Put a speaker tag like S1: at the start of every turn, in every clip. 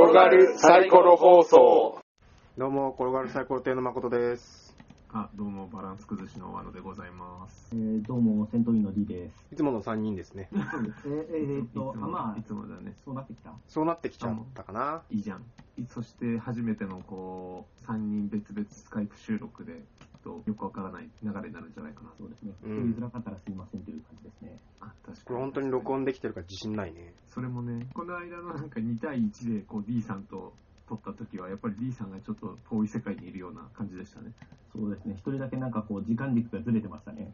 S1: 転がるサイコロ放送。
S2: どうも転がるサイコロ亭の誠です。
S3: どうもバランス崩しの和野でございます。
S4: どうも戦闘員の D です。
S2: いつもの3人ですね。
S4: そうです。まあ
S3: いつもだね。
S4: そうなってきた。
S2: そうなってきちゃったかな。
S3: いいじゃん。そして初めてのこう3人別々スカイプ収録できっとよくわからない流れになるんじゃないかな。
S4: そうですね。聞こえづらかったらすいませんという感じですね。
S3: 確かに。
S2: これ本当に録音できてるか自信ないね。
S3: それもね、この間のなんか2対1でこう D さんと撮った時はやっぱり D さんがちょっと遠い世界にいるような感じでしたね。
S4: そうですね。一人だけなんかこう時間軸がずれてましたね。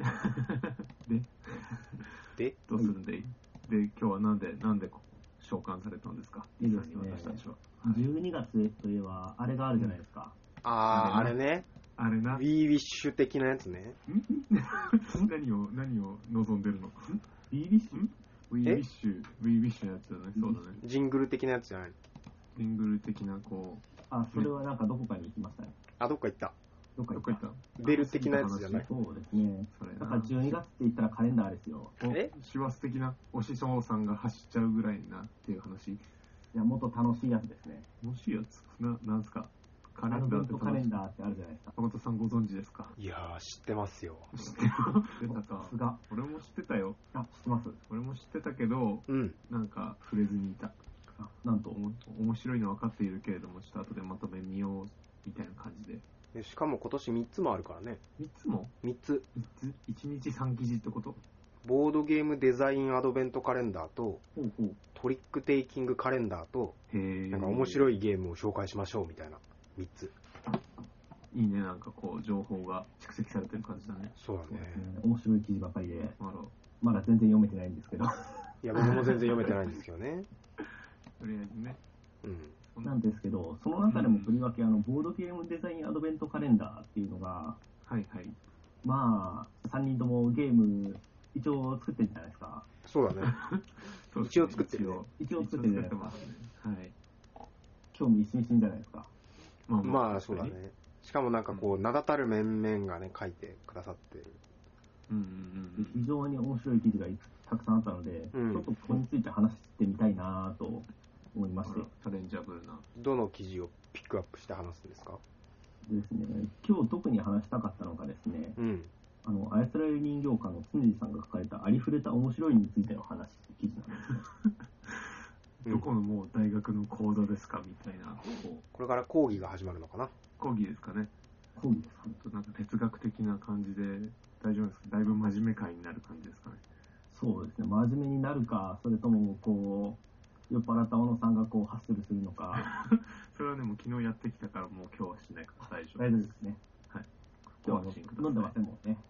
S2: で
S3: どうするんでいい？で今日はなんで召喚されたんですか？ D さんに私たちは。
S4: 12月といえばあれがあるじゃないですか。
S2: あれね。
S3: あれな。
S2: ウィーウィッシュ的なやつね。
S3: 何を望んでるの？
S4: ウィービッシュ？
S3: ウィービッシュのやつだね。そうだね。
S2: ジングル的なやつじゃない。
S3: ジングル的なこう。
S4: それはなんかどこかに行きましたね。
S2: どっか行った。
S4: どっか行った。
S2: ベル的なやつじゃない。
S4: そうですね。だから12月って言ったらカレンダーですよ。
S3: 師走的なお師匠さんが走っちゃうぐらいなっていう話。い
S4: や、もっと楽しいやつですね。
S3: 楽しいやつなんすか？カレ
S4: ンダーってあるじゃないですか。
S3: 誠さんご存知ですか？
S2: いやー、知ってますよ。
S3: 知ってたか。
S4: さすが。
S3: 俺も知ってたよ。
S4: 知ってます。
S3: 俺も知ってたけど、なんか触れずにいた。
S4: なんと
S3: 面白いの分かっているけれども、ちょっと後でまとめ見ようみたいな感じで。
S2: しかも今年3つもあるからね。
S3: 3つも
S2: ?3 つ。
S3: 1日3記事ってこと？
S2: ボードゲームデザインアドベントカレンダーと、トリックテイキングカレンダーと、なんか面白いゲームを紹介しましょうみたいな3つ。
S3: いいね、なんかこう情報が蓄積されてる感じだね。
S2: そうだね。
S4: 面白い記事ばかりで、まだ全然読めてないんですけど。
S2: いや、僕も全然読めてないんですけどね。
S3: とりあえずね。
S4: なんですけど、その中でもとりわけボードゲームデザインアドベントカレンダーっていうのが、まあ、3人ともゲーム一応作ってるじゃないですか。
S2: そうだね。一応作ってるね。
S4: 一応作ってるじゃないですか。興味津々じゃないですか。
S2: まあ、そうだね。しかもなんかこう、名だたる面々がね、書いてくださってる。
S4: 非常に面白い記事がたくさんあったので、ちょっとここについて話してみたいなと思いまして。
S3: チャレンジャブルな。
S2: どの記事をピックアップして話すんですか？
S4: ですね、今日特に話したかったのがですね、操られる人形館の常地さんが書かれたありふれた面白いについての話、記事なんですね。
S3: どこのもう大学の講座ですかみたいな。
S2: これから講義が始まるのかな？
S3: 講義ですかね。
S4: 講義ですかね。
S3: なんか哲学的な感じで大丈夫ですか？だいぶ真面目会になる感じですかね。
S4: そうですね、真面目になるか、それともこう酔っ払った小野さんがこうハッスルするのか。
S3: それはね、もう昨日やってきたからもう今日はしないから大丈夫
S4: 大丈夫ですね。
S3: はい。
S4: 今日は飲んでませんもんね。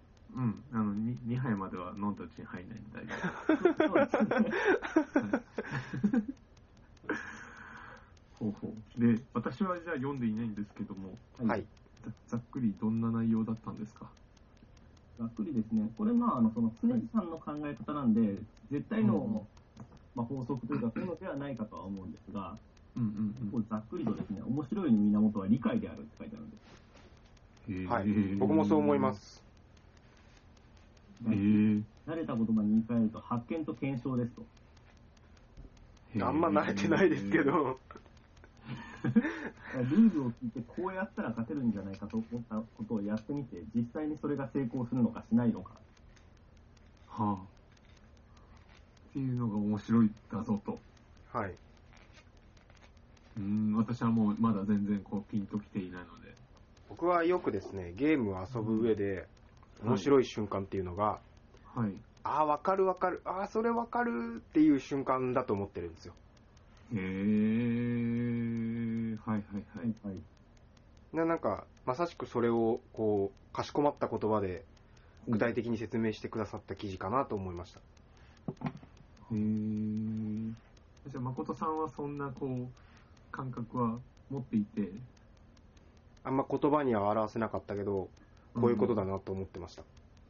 S3: 2杯までは飲んだうちに入んないんで大丈夫。で、私はじゃあ読んでいないんですけども、ざっくりどんな内容だったんですか？
S4: ざっくりですね、これその常地さんの考え方なんで、絶対の、法則というかそういうのではないかとは思うんですが、ざっくりとですね、面白いの源は理解であるって書いてあるんです。
S2: はい、僕もそう思います。
S4: 慣れた言葉に言い換えると発見と検証ですと。
S2: あんま慣れてないですけど。
S4: ルールを聞いてこうやったら勝てるんじゃないかと思ったことをやってみて、実際にそれが成功するのかしないのか。
S3: っていうのが面白いだぞと。
S2: はい。
S3: 私はもうまだ全然こうピンときていないので。
S2: 僕はよくですね、ゲームを遊ぶ上で面白い瞬間っていうのが、わかる、それわかるっていう瞬間だと思ってるんですよ。なんかまさしくそれをこうかしこまった言葉で具体的に説明してくださった記事かなと思いました。
S3: じゃあ誠さんはそんなこう感覚は持っていて、
S2: あんま言葉には表せなかったけど、こういうことだなと思ってました。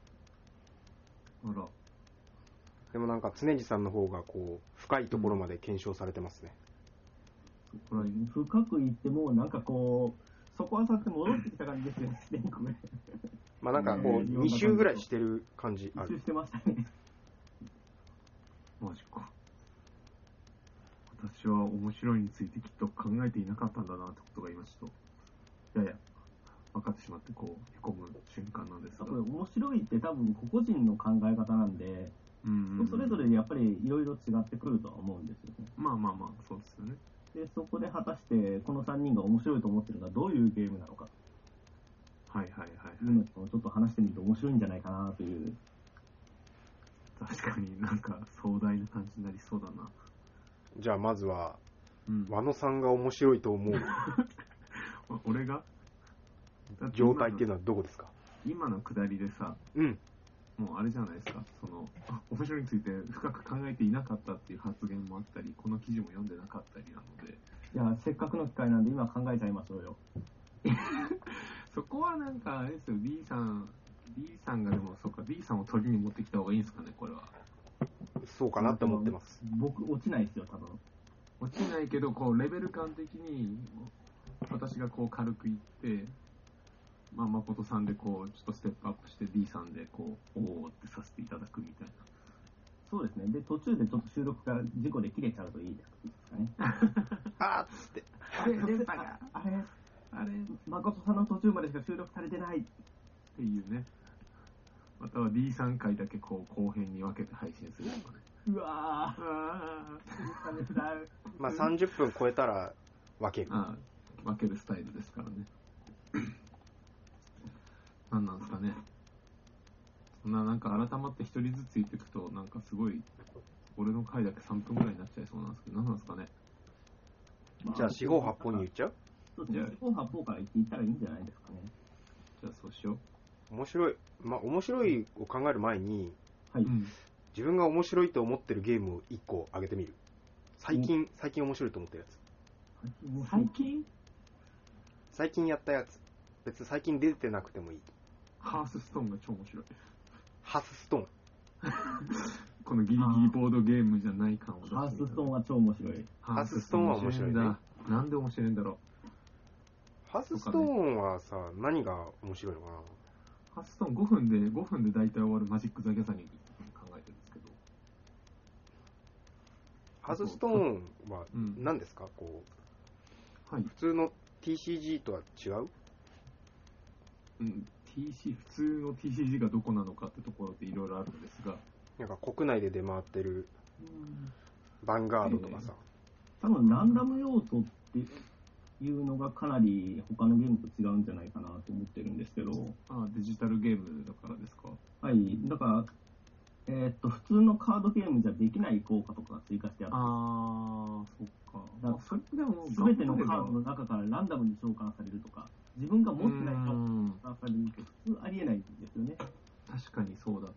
S2: でもなんか常地さんの方がこう深いところまで検証されてますね。
S4: 深く言ってもなんかこうそこはさって戻ってきた感じですよね。
S2: まあなんかこう2周ぐらいしてる感じある。
S4: 2周してましたね。
S3: マジか。 私は面白いについてきっと考えていなかったんだなってことが今ちょっと、やや分かってしまって、こう、へこむ瞬間なんですが。
S4: これ面白いって多分個々人の考え方なんで、それぞれやっぱりいろいろ違ってくるとは思うんですよね。
S3: まあまあまあ、そうですよね。
S4: で、そこで果たしてこの3人が面白いと思ってるのはどういうゲームなのか。
S3: はいはいはい、
S4: いうのをちょっと話してみると面白いんじゃないかなという。
S3: 確かになんか壮大な感じになりそうだな。
S2: じゃあまずは、和野さんが面白いと思う
S3: 俺が
S2: 状態っていうのはどこですか？
S3: 今のくだりでさ、もうあれじゃないですか、その面白いについて深く考えていなかったっていう発言もあったり、この記事も読んでなかったりなので、
S4: いや、せっかくの機会なんで今考えちゃいましょうよ。
S3: そこはなんかあれですよ、D さんがでもそうか、D さんを取りに持ってきた方がいいんですかね、これは。
S2: そうかなって思ってます。
S4: 僕落ちないですよ、多分。
S3: 落ちないけど、こうレベル感的に私がこう軽くいって、まあ誠さんでこうちょっとステップアップして D さんでこうおーってさせていただくみたいな。
S4: そうですね。で途中でちょっと収録が事故で切れちゃうといいですかね。
S2: あーっつって。
S4: 電波があれ誠さんの途中までしか収録されてない
S3: っていうね。または D 3回だけこう後編に分けて配信するとかね。
S4: うわー。
S2: まあ30分超えたら分ける。
S3: 分けるスタイルですからね。なんなんですかね。そんななんか改まって一人ずつ言っていくと、なんかすごい、俺の回だけ3分ぐらいになっちゃいそうなんですけど、なんなんですかね。
S2: じゃあ四方八方に言っちゃう？
S4: そうですね。四方八方から言っていったらいいんじゃないですかね。
S3: じゃあそうしよう。
S2: 面白い。まあ面白いを考える前に、
S4: はい。
S2: 自分が面白いと思ってるゲームを1個挙げてみる。最近面白いと思ってるやつ。最近やったやつ。別に最近出てなくてもいい。
S3: ハースストーンが超面白い。
S2: ハースストーン。
S3: このギリギリボードゲームじゃない感を出す。
S4: ハースストーンは超面白い。
S2: ハースストーンは面白いね。
S3: なんで面白いんだろう。
S2: ハースストーンはさ、何が面白いのかな。
S3: ハースストーン5分で大体終わるマジック・ザ・ギャザリングって考えてるんですけど。
S2: ハースストーンは何ですか、こう、はい、普通の TCG とは違う？
S3: 普通の TCG がどこなのかってところでいろいろあるんですが、
S2: なんか国内で出回ってるヴァンガードとかさ、
S4: 多分ランダム要素っていうのがかなり他のゲームと違うんじゃないかなと思ってるんですけど。
S3: デジタルゲームだからですか？
S4: はい、だから普通のカードゲームじゃできない効果とか追加してある。
S3: そっか。
S4: それでも全てのカードの中からランダムに召喚されるとか、自分が持ってないカードに召喚されるって普通ありえないんですよね。
S3: 確かにそうだった。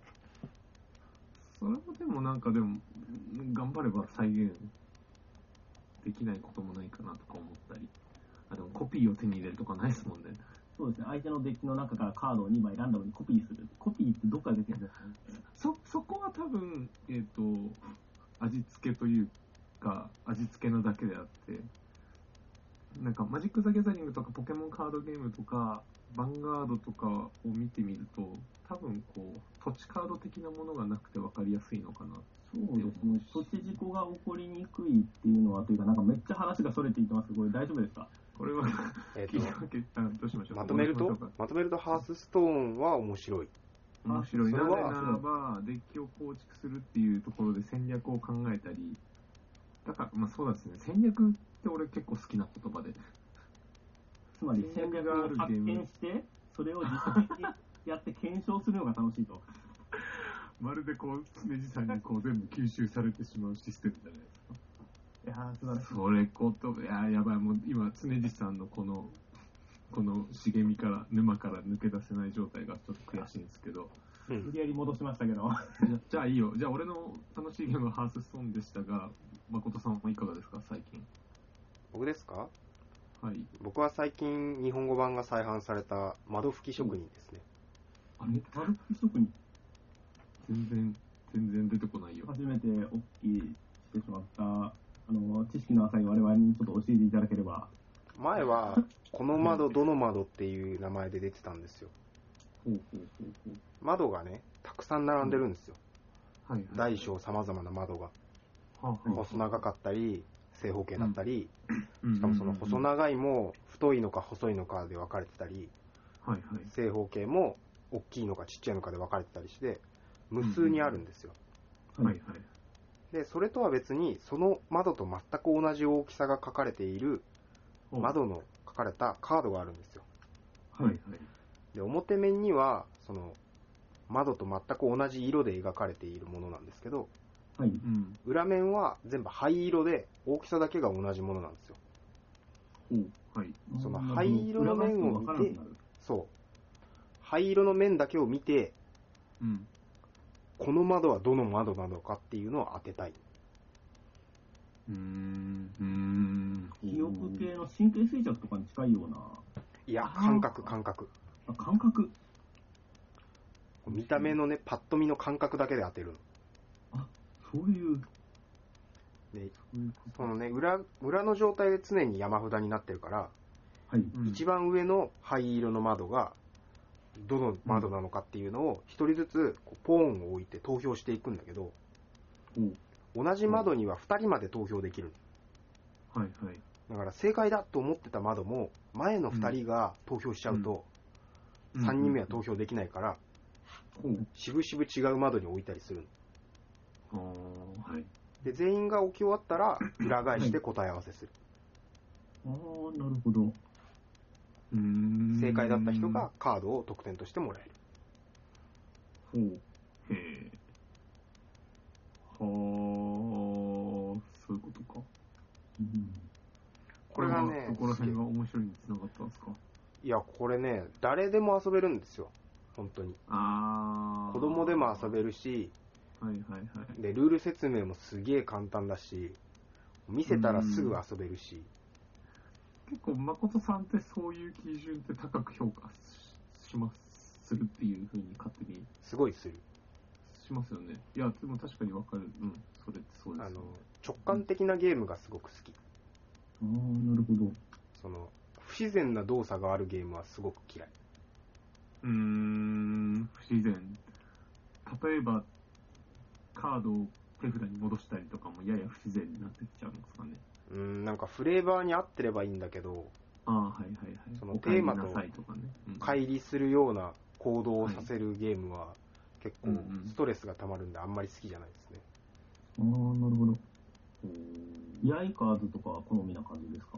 S3: それもでもなんかでも頑張れば再現できないこともないかなとか思ったり。でもコピーを手に入れるとかないですもんね。
S4: そうですね、相手のデッキの中からカードを2枚ランダムにコピーする。コピーってどっから出てるんですかね。
S3: そこは多分、味付けというか、味付けのだけであって、なんかマジック・ザ・ギャザリングとかポケモンカードゲームとか、ヴァンガードとかを見てみると、多分こう、土地カード的なものがなくて分かりやすいのかな。
S4: そうですね、土地事故が起こりにくいっていうのは、というか、なんかめっちゃ話がそれていってます。これ大丈夫ですか？
S3: これはどうしましょう。
S2: まとめるとハースストーンは面白い。
S3: 面白い。なぜならば、デッキを構築するっていうところで戦略を考えたり、だから、まあそうですね、戦略って俺結構好きな言葉で。
S4: つまり戦略を発見して、それを実際にやって検証するのが楽しいと。
S3: まるでこう、常地さんにこう全部吸収されてしまうシステムじゃないですか。
S4: いやー、素晴らしい。
S3: それやばい、もう今、常地さんのこの茂みから、沼から抜け出せない状態がちょっと悔しいんですけど。
S4: 無理やり戻しましたけど。
S3: じゃあいいよ。じゃあ俺の楽しいゲームはハースストーンでしたが、誠さんはいかがですか、最近。
S2: 僕ですか？
S3: はい。
S2: 僕は最近日本語版が再販された窓拭き職人ですね。
S4: あれ？窓拭き職人？
S3: 全然出てこないよ。
S4: 初めてお聞きしてしまった。知識の浅い我々にちょっと教えていただければ。
S2: 前は、この窓、どの窓っていう名前で出てたんですよ。窓がね、たくさん並んでるんですよ。大小様々な窓が。 細長かったり正方形だったり、しかもその細長いも太いのか細いのかで分かれてたり、正方形も大きいのかちっちゃいのかで分かれてたりして無数にあるんですよ。でそれとは別にその窓と全く同じ大きさが書かれている窓の書かれたカードがあるんですよ。で表面にはその窓と全く同じ色で描かれているものなんですけど、裏面は全部灰色で大きさだけが同じものなんですよ。その灰色の面を見て、灰色の面だけを見て、この窓はどの窓なのかっていうのを当てたい。
S4: 記憶系の神経衰弱とかに近いような。
S2: いや、感覚。
S4: 感覚。
S2: 見た目のね、パッと見の感覚だけで当てるの。
S4: そういう。
S2: で、そのね、裏の状態で常に山札になってるから、一番上の灰色の窓がどの窓なのかっていうのを一人ずつこうポーンを置いて投票していくんだけど、同じ窓には2人まで投票できる。だから正解だと思ってた窓も前の2人が投票しちゃうと3人目は投票できないから、しぶしぶ違う窓に置いたりする。で全員が置き終わったら裏返して答え合わせする。
S4: なるほど。
S2: 正解だった人がカードを得点としてもらえる。
S3: そういうことか。
S2: これがね、
S3: どこら辺が面白いにつながったんですか？
S2: いや、これね、誰でも遊べるんですよ、本当に。子供でも遊べるし、でルール説明もすげえ簡単だし、見せたらすぐ遊べるし。
S3: 結構誠さんってそういう基準って高く評価するっていう風に勝手に
S2: すごいする
S3: しますよね。いやでも確かに分かる。それってそうです、ね、
S2: 直感的なゲームがすごく好き。
S4: なるほど。
S2: その不自然な動作があるゲームはすごく嫌い。
S3: 不自然。例えばカードを手札に戻したりとかもやや不自然になってきちゃうんですかね。
S2: なんかフレーバーに合ってればいいんだけど、そのテーマと乖離するような行動をさせるゲームは結構ストレスがたまるんであんまり好きじゃないですね。
S4: なるほど。ヤイカーズとかは好みな感じですか？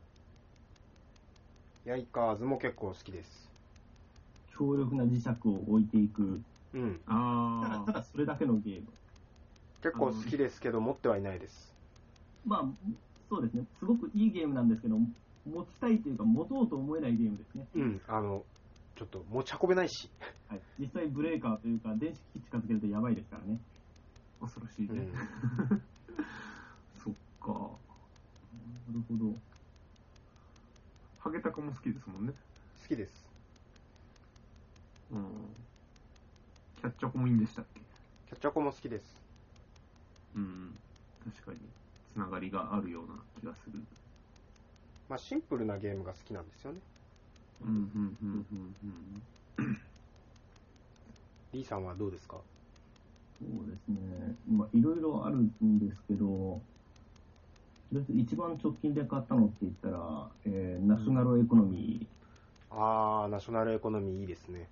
S2: ヤイカーズも結構好きです。
S4: 強力な磁石を置いていく。ただそれだけのゲーム。
S2: 結構好きですけど持ってはいないです。
S4: そうですね。すごくいいゲームなんですけど、持ちたいというか持とうと思えないゲームですね。
S2: ちょっと持ち運べないし。
S4: 実際ブレーカーというか電子機器近づけるとやばいですからね。
S3: 恐ろしいね。そっか。な
S4: るほど。
S3: ハゲタカも好きですもんね。
S2: 好きです。
S3: キャッチャコもいいんでしたっけ？
S2: キャッチャコも好きです。
S3: 確かにつながりがあるような気がする。
S2: シンプルなゲームが好きなんですよね。リーさんはどうですか？
S4: そうですね。いろいろあるんですけど、一番直近で買ったのって言ったら、ナショナルエコノミ
S2: ー。ナショナルエコノミーいいですね。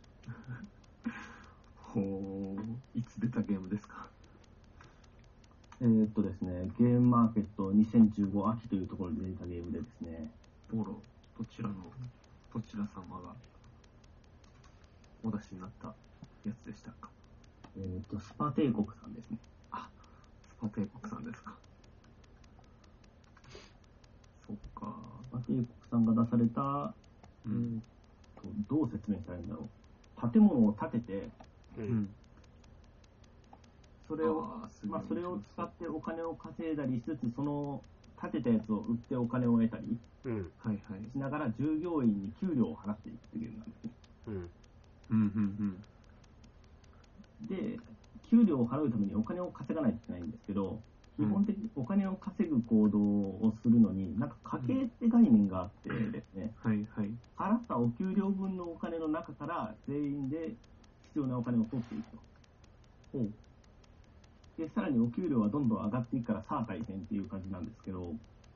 S3: いつ出たゲームですか？
S4: ですね、ゲームマーケット2015秋というところで出たゲームでですね。
S3: どちら様がお出しになったやつでしたか？
S4: スパ帝国さんですね。
S3: スパ帝国さんですか。そっか。
S4: スパ帝国さんが出された、どう説明したらいいんだろう。建物を建てて、それを使ってお金を稼いだりしつつ、その建てたやつを売ってお金を得たりしながら従業員に給料を払っていくっていうゲームなんですね。で、給料を払うためにお金を稼がないといけないんですけど、基本的にお金を稼ぐ行動をするのに、なんか家計って概念があってですね、払ったお給料分のお金の中から全員で必要なお金を取っていくと。 で、さらにお給料はどんどん上がっていくから、さあ大変っていう感じなんですけど、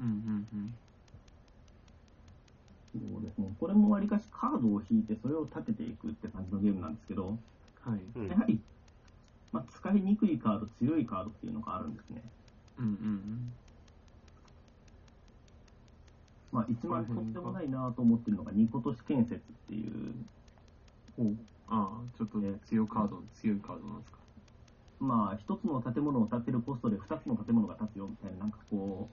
S4: そうですね、これもわりかしカードを引いて、それを立てていくって感じのゲームなんですけど、
S3: はい、
S4: やはり、使いにくいカード、強いカードっていうのがあるんですね。一番とってもないなと思ってるのが、ニコ都市建設っていう。
S3: ちょっと強いカードなんですか。
S4: 一つの建物を建てるコストで二つの建物が建つよみたいな、なんかこ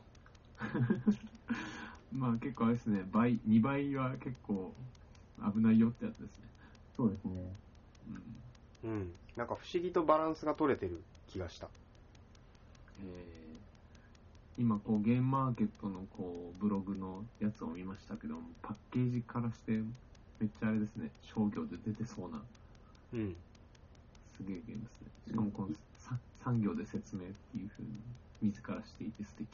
S3: う。結構あれですね、2倍は結構危ないよってやつですね。
S4: そうですね。
S2: なんか不思議とバランスが取れてる気がした。
S3: 今こうゲームマーケットのこうブログのやつを見ましたけど、パッケージからしてめっちゃあれですね、商業で出てそうな、すげえゲームですね。しかもこの産業で説明っていう風に自らしていて素敵。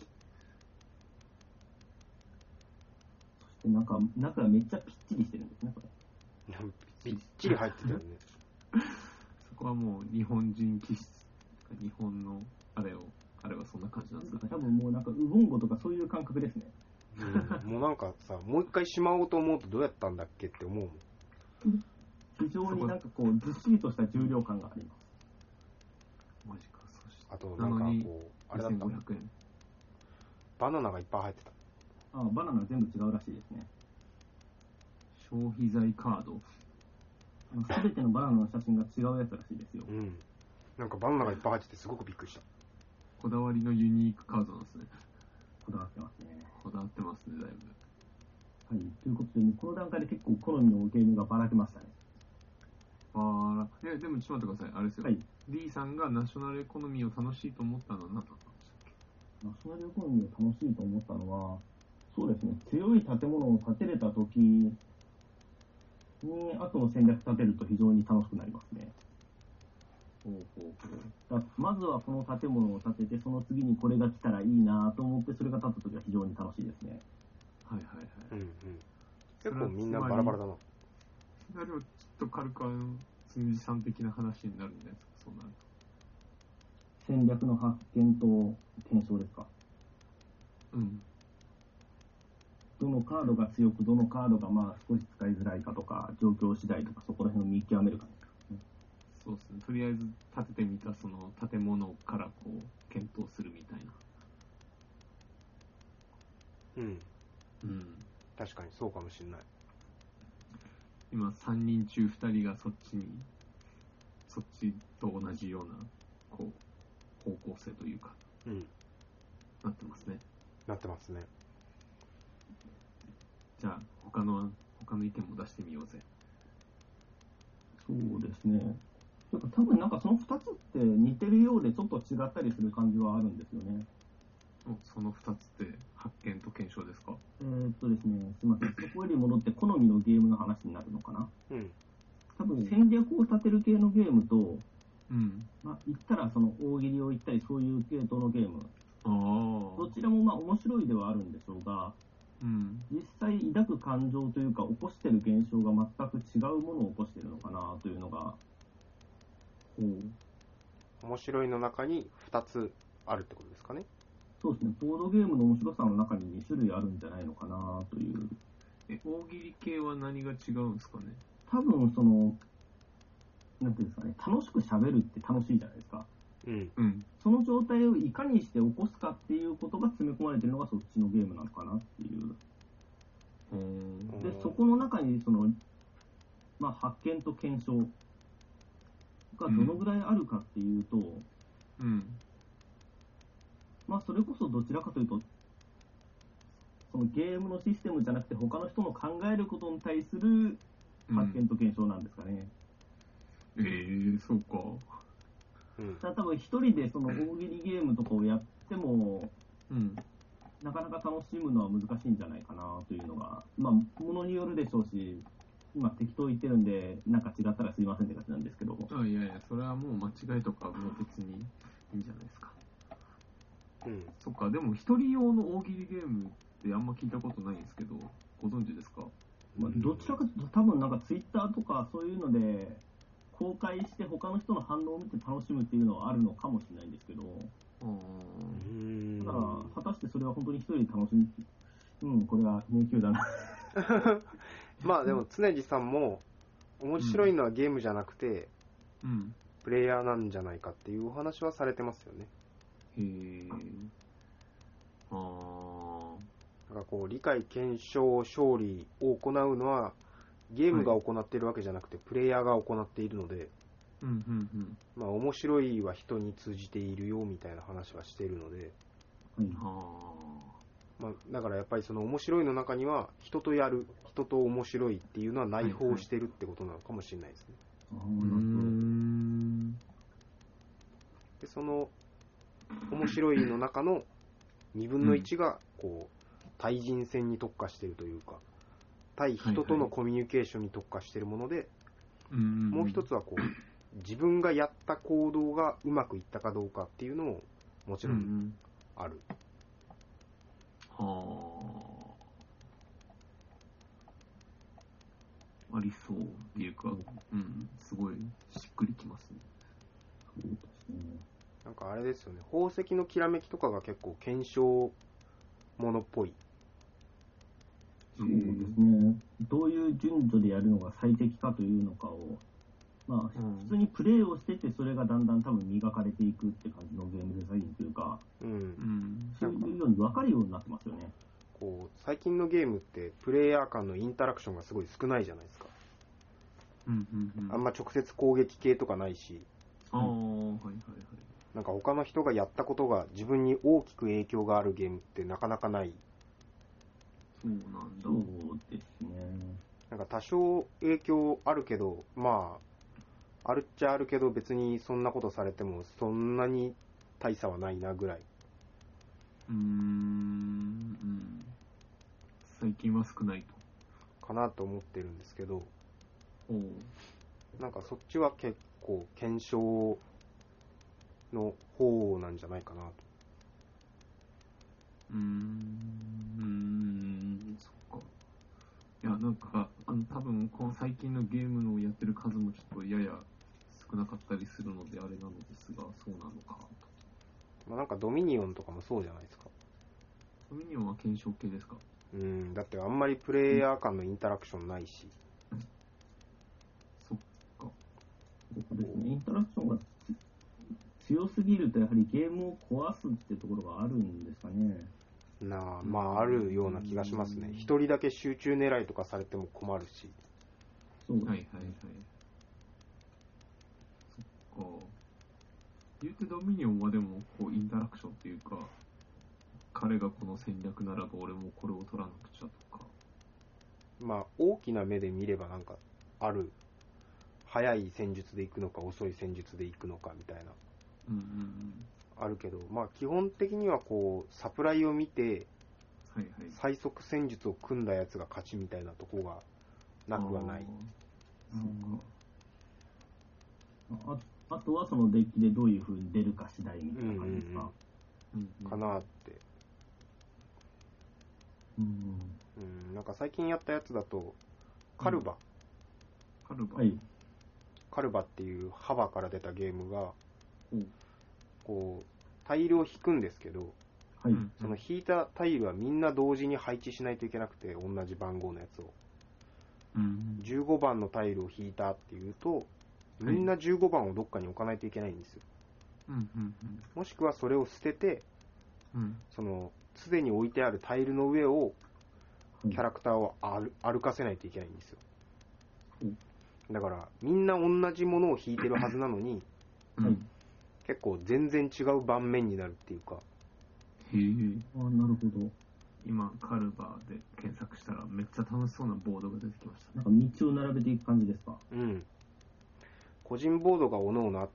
S4: そして中がめっちゃぴっちりしてるんですね、これ。
S2: ぴっちり入ってたよね。
S3: そこはもう日本人気質、日本のあれはそんな感じなんですかね。
S4: 多分もうなんかウボンゴとかそういう感覚ですね。
S2: もうなんかさ、もう一回しまおうと思うとどうやったんだっけって思うもん。
S4: 非常になんかこうずっしりとした重量感があります。
S3: マジか。そして
S2: あとなんかこうあれだった。
S3: 2500円。
S2: バナナがいっぱい入ってた。
S4: バナナ全部違うらしいですね。
S3: 消費財カード。
S4: すべてのバナナの写真が違うやつらしいですよ。
S2: なんかバナナがいっぱい入っててすごくびっくりした。
S3: こだわりのユニークカードなんですね。
S4: こだわってますね。
S3: こだわってますね、だい
S4: ぶ。はい、ということで、この段階で結構好みのゲームがばらけましたね。
S3: でもちょっと待ってください、あれですよ。D さんがナショナルエコノミーを楽しいと思ったのは何だったんでしたっけ？
S4: ナショナルエコノミーを楽しいと思ったのは、そうですね、強い建物を建てれたときに、後の戦略立てると非常に楽しくなりますね。まずはこの建物を建てて、その次にこれが来たらいいなと思って、それが建ったときは非常に楽しいですね。
S2: 結構みんなバラバラだな。
S3: でもちょっと軽くつむじさん的な話になるんじゃないですか、そうなると。
S4: 戦略の発見と検証ですか。どのカードが強く、どのカードが少し使いづらいかとか、状況次第とか、そこら辺を見極めるかですね。
S3: そうですね。とりあえず建ててみたその建物からこう検討するみたいな。
S2: 確かにそうかもしれない。
S3: 今3人中2人がそっちと同じようなこう方向性というか、なってますね。
S2: なってますね。
S3: じゃあ他の意見も出してみようぜ。
S4: そうですね。多分なんかその2つって似てるようでちょっと違ったりする感じはあるんですよね。
S3: その2つって発見と検証ですか？
S4: ですね、すみません。そこより戻って好みのゲームの話になるのかな。多分戦略を立てる系のゲームと、言ったらその大喜利を言ったりそういう系統のゲーム。どちらも面白いではあるんでしょうが、実際抱く感情というか起こしている現象が全く違うものを起こしているのかなというのが、
S2: 面白いの中に2つあるってことですかね。
S4: そうですね、ボードゲームの面白さの中に2種類あるんじゃないのかなという。
S3: 大喜利系は何が違うんですかね。
S4: 多分なんていうんですかね、楽しく喋るって楽しいじゃないですか。その状態をいかにして起こすかっていうことが詰め込まれているのがそっちのゲームなのかなっていう。で、そこの中に発見と検証がどのぐらいあるかっていうと、それこそどちらかというと、そのゲームのシステムじゃなくて他の人の考えることに対する発見と検証なんですかね。
S3: そうか。
S4: 多分一人でその大喜利ゲームとかをやっても、なかなか楽しむのは難しいんじゃないかなというのが、ものによるでしょうし、今適当言ってるんで、なんか違ったらすいませんって感じなんですけど。
S3: いやいや、それはもう間違いとかも別にいいんじゃないですか。そっか、でも一人用の大喜利ゲームってあんま聞いたことないんですけど、ご存知ですか？
S4: どちらかというと多分なんかツイッターとかそういうので、 公開して他の人の反応を見て楽しむっていうのはあるのかもしれないんですけど、だから果たしてそれは本当に一人で楽しむ、これは迷宮だな。
S2: まあでも常地さんも面白いのはゲームじゃなくて、プレイヤーなんじゃないかっていうお話はされてますよね。
S3: へー。
S2: なんかこう理解検証勝利を行うのはゲームが行っているわけじゃなくて、プレイヤーが行っているので、まあ面白いは人に通じているよみたいな話はしているので、まあ、だからやっぱりその面白いの中には人とやる、人と面白いっていうのは内包してるってことなのかもしれないですね。でその面白いの中の2分の1がこう対人戦に特化しているというか、対人とのコミュニケーションに特化しているもので、もう一つはこう自分がやった行動がうまくいったかどうかっていうのももちろんある。
S3: ありそうっていうか、すごいしっくりきますね。
S2: なんかあれですよね、宝石のきらめきとかが結構検証ものっぽい。
S4: そうですね。どういう順序でやるのが最適かというのかを、まあ、普通にプレイをしてて、それがだんだん多分磨かれていくって感じのゲームデザインというか、そういうように分かるようになってますよね。
S2: こう最近のゲームってプレイヤー間のインタラクションがすごい少ないじゃないですか。あんま直接攻撃系とかないし、なんか他の人がやったことが自分に大きく影響があるゲームってなかなかない。
S3: そうなんだ。
S4: そうですね。
S2: なんか多少影響あるけど、まああるっちゃあるけど、別にそんなことされてもそんなに大差はないなぐらい。
S3: 最近は少ない
S2: とかなと思ってるんですけど、なんかそっちは結構検証の方なんじゃないかなと。
S3: そっか。いや、なんか多分この最近のゲームのやってる数もちょっとやや少なかったりするのであれなのですが、そうなのかと。
S2: まあなんかドミニオンとかもそうじゃないですか。
S3: ドミニオンは検証系ですか？
S2: だってあんまりプレイヤー間のインタラクションないし。
S3: そっか。
S4: そうですね。インタラクションが強すぎるとやはりゲームを壊すってところがあるんですかね。
S2: まああるような気がしますね。一人だけ集中狙いとかされても困るし。
S4: そうですね。
S3: そっか。言うてドミニオンはでもこうインタラクションっていうか、彼がこの戦略ならば俺もこれを取らなくちゃとか。
S2: まあ大きな目で見ればなんかある。早い戦術で行くのか遅い戦術で行くのかみたいな。あるけど、まあ基本的にはこうサプライを見て、最速戦術を組んだやつが勝ちみたいなとこがなくはない。
S4: あとはそのデッキでどういう風に出るか次第みたいな感じですか。
S2: かなって。なんか最近やったやつだとカルバっていう幅から出たゲームが、こうタイルを引くんですけど、その引いたタイルはみんな同時に配置しないといけなくて、同じ番号のやつを、15番のタイルを引いたっていうと、みんな15番をどっかに置かないといけないんですよ。もしくはそれを捨てて、そのすでに置いてあるタイルの上をキャラクターを歩かせないといけないんですよ。だからみんな同じものを引いてるはずなのに、結構全然違う盤面になるっていうか。
S4: なるほど。
S3: 今カルバーで検索したらめっちゃ楽しそうなボードが出てきました。
S4: なんか道を並べていく感じですか？
S2: 個人ボードがおのおのあって、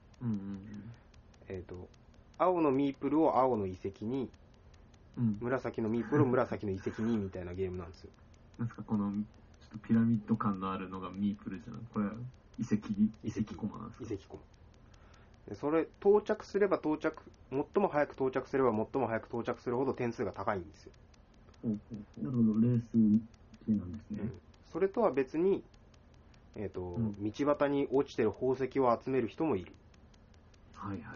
S2: 青のミープルを青の遺跡に、紫のミープルを紫の遺跡にみたいなゲームなんですよ。
S3: なんですかこのちょっとピラミッド感のあるのがミープルじゃない？これは遺跡コマなんですか？遺跡コマ。
S2: でそれ到着すれば最も早く到着すれば最も早く到着するほど点数が高いんですよ。
S4: なるほど、レース系なんですね。
S2: それとは別に道端に落ちてる宝石を集める人もいる。
S3: はいはいはい。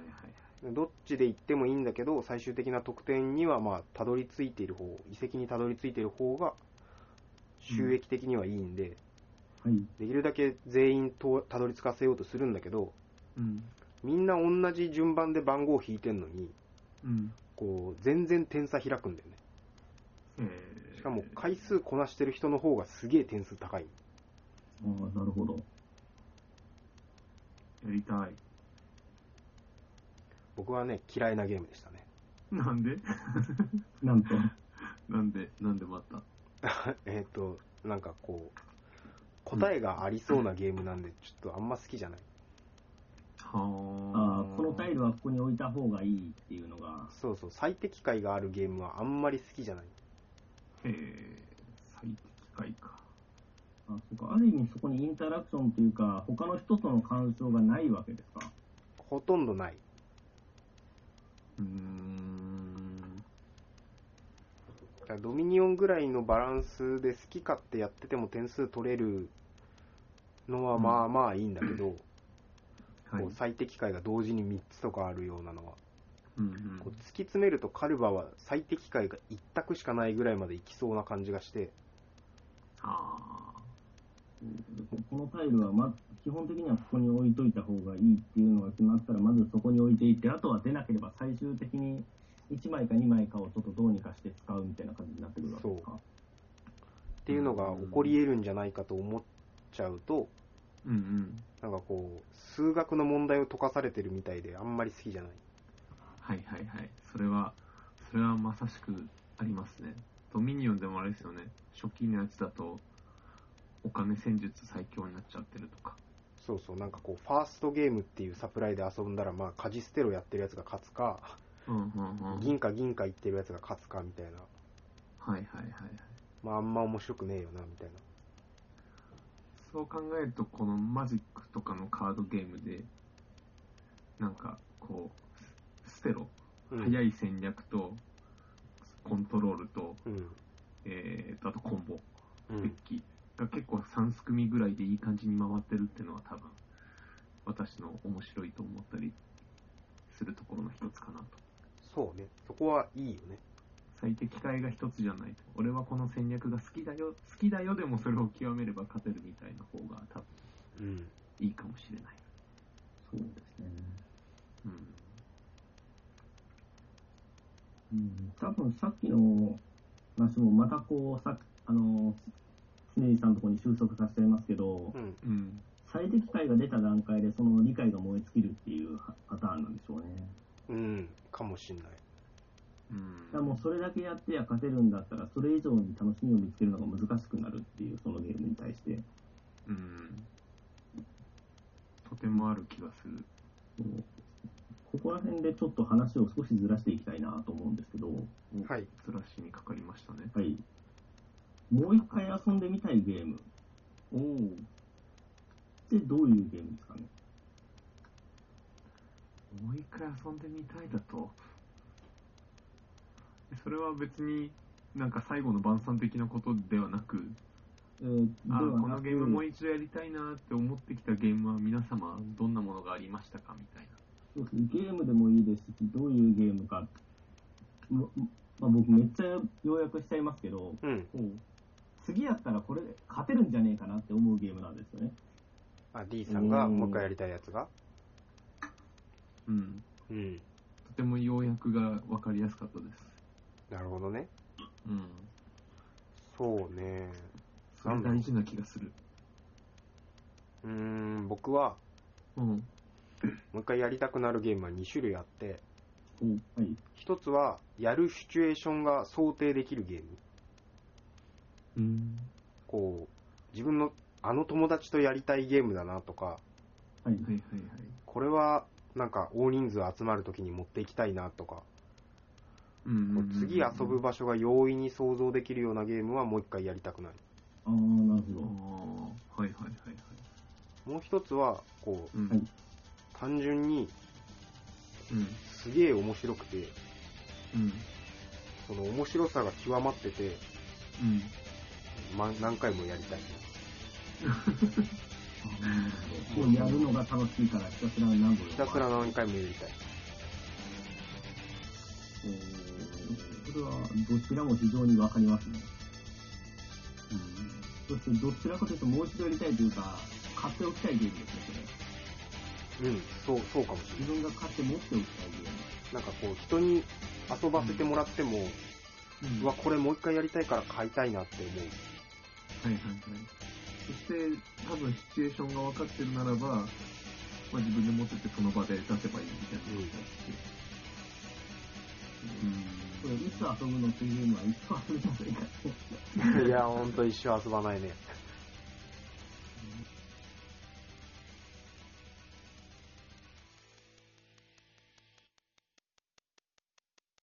S2: どっちで行ってもいいんだけど、最終的な得点にはたどり着いている方、遺跡にたどり着いている方が収益的にはいいんで、できるだけ全員たどり着かせようとするんだけど、みんな同じ順番で番号を引いてんのに、こう全然点差開くんだよね。しかも回数こなしてる人の方がすげえ点数高い。
S4: ああ、なるほど。
S3: やりたい。
S2: 僕はね、嫌いなゲームでしたね。
S3: なんで
S4: なんと。
S3: なんでまた
S2: なんかこう、答えがありそうなゲームなんで、ちょっとあんま好きじゃない。
S4: このタイルはここに置いた方がいいっていうのが。
S2: そうそう、最適解があるゲームはあんまり好きじゃない。
S3: 最適解か。
S4: そうか、ある意味そこにインタラクションというか、他の人との干渉がないわけですか？
S2: ほとんどない。ドミニオンぐらいのバランスで好き勝手やってても点数取れるのはまあまあいいんだけど、こう最適解が同時に3つとかあるようなのは、こう突き詰めるとカルバは最適解が1択しかないぐらいまでいきそうな感じがして。
S4: このタイルは、基本的にはここに置いといた方がいいっていうのが決まったら、まずそこに置いていって、あとは出なければ最終的に1枚か2枚かをちょっとどうにかして使うみたいな感じになってくるわけですか。
S2: っていうのが起こり得るんじゃないかと思っちゃうと、なんかこう数学の問題を解かされてるみたいであんまり好きじゃない。
S3: はいはいはい。それはまさしくありますね。ドミニオンでもあれですよね。初期のやつだとお金戦術最強になっちゃってるとか。
S2: そうそう、なんかこうファーストゲームっていうサプライで遊んだらカジステロやってるやつが勝つか、銀貨言ってるやつが勝つかみたいな。
S3: はいはいはい。
S2: あんま面白くねえよなみたいな。
S3: そう考えると、このマジックとかのカードゲームで、なんかこうステロ、速い戦略とコントロールと、あとコンボ、デッキが結構3組ぐらいでいい感じに回ってるっていうのは多分私の面白いと思ったりするところの一つかなと。
S2: そうね、そこはいいよね。
S3: 最適解が一つじゃないと、俺はこの戦略が好きだよでもそれを極めれば勝てるみたいな方が多分、いいかもしれない。
S4: そうですね。多分さっきの話もまたこう常地さんのところに収束させちゃいますけど、最適解が出た段階でその理解が燃え尽きるっていうパターンなんでしょうね。
S2: かもしんない。
S4: だからもうそれだけやって勝てるんだったら、それ以上に楽しみを見つけるのが難しくなるっていう、そのゲームに対して。
S3: とてもある気がする。
S4: ここら辺でちょっと話を少しずらしていきたいなと思うんですけど。
S3: はい。ずらしにかかりましたね。
S4: はい。もう一回遊んでみたいゲーム。ってどういうゲームですかね。
S3: もう一回遊んでみたいだと、それは別になんか最後の晩餐的なことではなく、このゲームもう一度やりたいなって思ってきたゲームは皆様どんなものがありましたかみたいな。
S4: そうですね、ゲームでもいいですし、どういうゲームか、僕めっちゃ要約しちゃいますけど、次やったらこれ勝てるんじゃねえかなって思うゲームなんですよね。
S2: D さんがもう一回やりたいやつが、
S3: とても要約が分かりやすかったです。
S2: なるほどね。そうね。
S3: それ大事な気がする。
S2: 僕は、もう一回やりたくなるゲームは2種類あって、一つはやるシチュエーションが想定できるゲーム。こう自分の友達とやりたいゲームだなとか、これはなんか大人数集まるときに持っていきたいなとか、次遊ぶ場所が容易に想像できるようなゲームはもう一回やりたくなる。
S4: なるほど。
S2: もう一つはこう、単純にすげえ面白くて、その面白さが極まってて、何回もやりたい。
S4: もうやるのが楽しいからひたすら何
S2: 回もやりたい。
S4: それはどちらも非常にわかりますね。そしてどちらかというともう一度やりたいというか、買っておきたいゲームですね、
S2: それ。そうかもしれない。
S4: 自分が買って持っておきたいゲーム。
S2: なんかこう、人に遊ばせてもらっても、うわ、これもう一回やりたいから買いたいなって思う。
S3: はいはいはい。そして、多分シチュエーションが分かってるならば、自分で持っててその場で出せばいいみたいなことだし。
S4: これいつ遊ぶのっていうのはいつ遊びませんか？
S2: いや、ほんと一生遊ばないね。